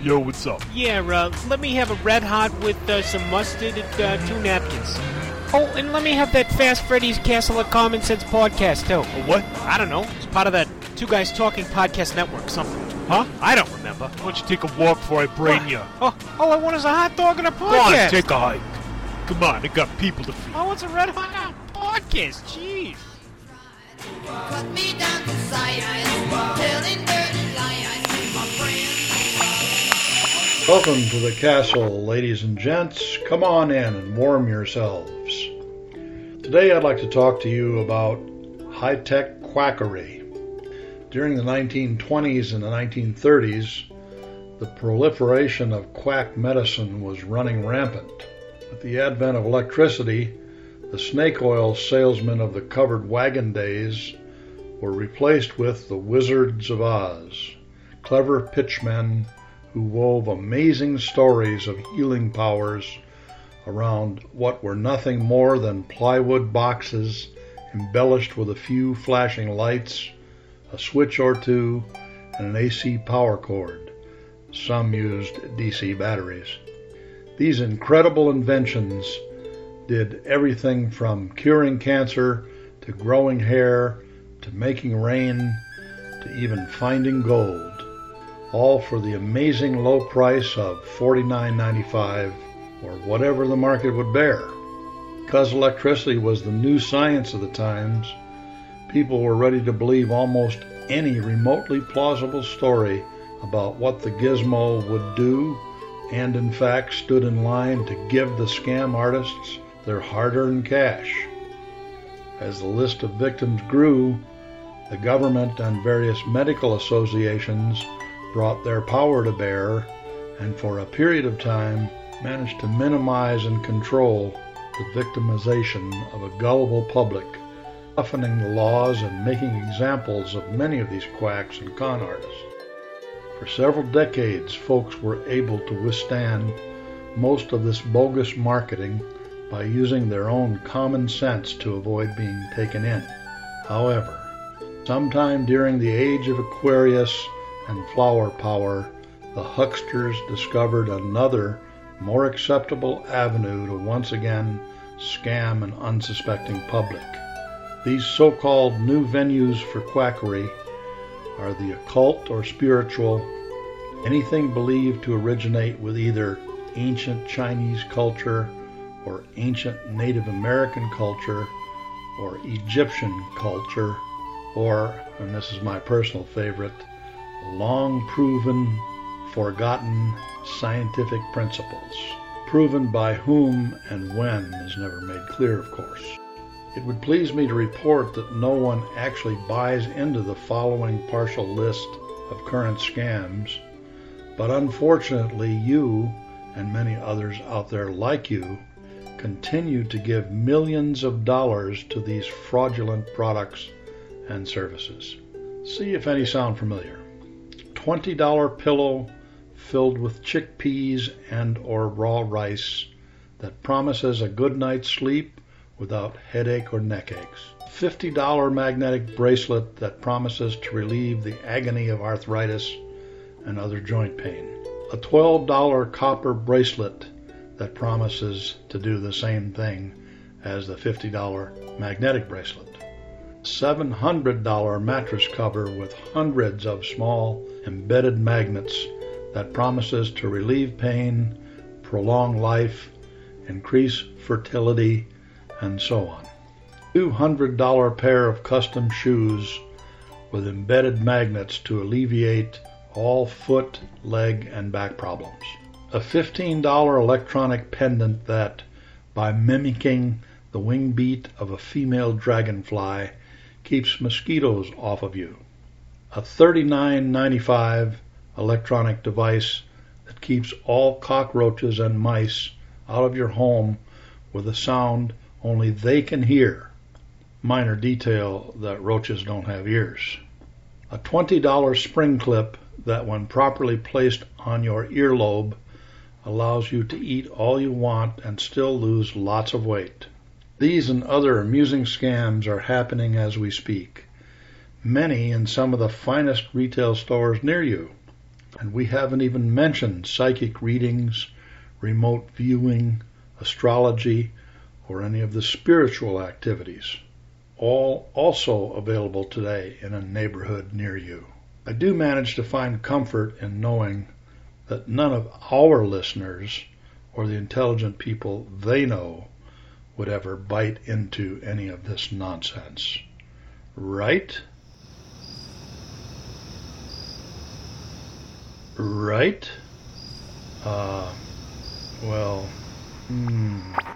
Yo, what's up? Yeah, let me have a Red Hot with some mustard and 2 napkins. Oh, and let me have that Fast Freddy's Castle of Common Sense podcast, too. A what? I don't know. It's part of that Two Guys Talking podcast network, something. Huh? I don't remember. Why don't you take a walk before I brain you? Oh, all I want is a hot dog and a podcast. Go on, take a hike. Come on, I got people to feed. I want a Red Hot podcast, jeez. Cut me down to size, telling dirty lies, my friend. Welcome to the castle, ladies and gents. Come on in and warm yourselves. Today I'd like to talk to you about high-tech quackery. During the 1920s and the 1930s, the proliferation of quack medicine was running rampant. With the advent of electricity, the snake oil salesmen of the covered wagon days were replaced with the Wizards of Oz, clever pitchmen who wove amazing stories of healing powers around what were nothing more than plywood boxes embellished with a few flashing lights, a switch or two, and an AC power cord. Some used DC batteries. These incredible inventions did everything from curing cancer to growing hair to making rain to even finding gold, all for the amazing low price of $49.95 or whatever the market would bear. Because electricity was the new science of the times, people were ready to believe almost any remotely plausible story about what the gizmo would do, and in fact stood in line to give the scam artists their hard-earned cash. As the list of victims grew, the government and various medical associations brought their power to bear and for a period of time managed to minimize and control the victimization of a gullible public, toughening the laws and making examples of many of these quacks and con artists. For several decades, folks were able to withstand most of this bogus marketing by using their own common sense to avoid being taken in. However, sometime during the age of Aquarius and flower power, the hucksters discovered another, more acceptable avenue to once again scam an unsuspecting public. These so-called new venues for quackery are the occult or spiritual, anything believed to originate with either ancient Chinese culture or ancient Native American culture or Egyptian culture, or, and this is my personal favorite, long-proven, forgotten scientific principles. Proven by whom and when is never made clear, of course. It would please me to report that no one actually buys into the following partial list of current scams, but unfortunately you, and many others out there like you, continue to give millions of dollars to these fraudulent products and services. See if any sound familiar. $20 pillow filled with chickpeas and or raw rice that promises a good night's sleep without headache or neck aches. $50 magnetic bracelet that promises to relieve the agony of arthritis and other joint pain. A $12 copper bracelet that promises to do the same thing as the $50 magnetic bracelet. $700 mattress cover with hundreds of small embedded magnets that promises to relieve pain, prolong life, increase fertility, and so on. $200 pair of custom shoes with embedded magnets to alleviate all foot, leg, and back problems. A $15 electronic pendant that, by mimicking the wing beat of a female dragonfly, keeps mosquitoes off of you. A $39.95 electronic device that keeps all cockroaches and mice out of your home with a sound only they can hear. Minor detail that roaches don't have ears. A $20 spring clip that, when properly placed on your earlobe, allows you to eat all you want and still lose lots of weight. These and other amusing scams are happening as we speak, many in some of the finest retail stores near you. And we haven't even mentioned psychic readings, remote viewing, astrology, or any of the spiritual activities. All also available today in a neighborhood near you. I do manage to find comfort in knowing that none of our listeners or the intelligent people they know would ever bite into any of this nonsense. Right? Right? Well,